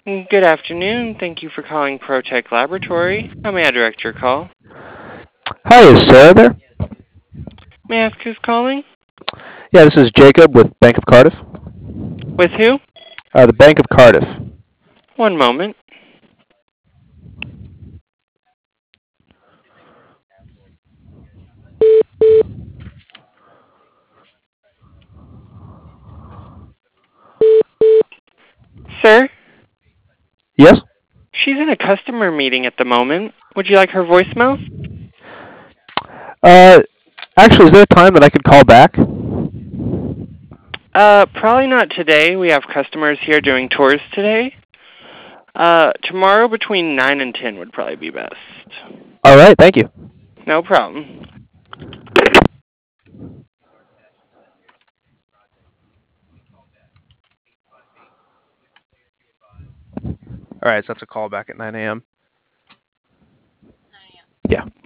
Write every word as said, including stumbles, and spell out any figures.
Good afternoon. Thank you for calling Protech Laboratory. How may I direct your call? Hi, is Sarah there? May I ask who's calling? Yeah, this is Jacob with Bank of Cardiff. With who? Uh, the Bank of Cardiff. One moment. Sir, Yes? she's in a customer meeting at the moment. Would you like her voicemail? Uh, actually, is there a time that I could call back? Uh, probably not today. We have customers here doing tours today. Uh, tomorrow between nine and ten would probably be best. All right, thank you. No problem. All right, so that's a call back at nine a m. Yeah.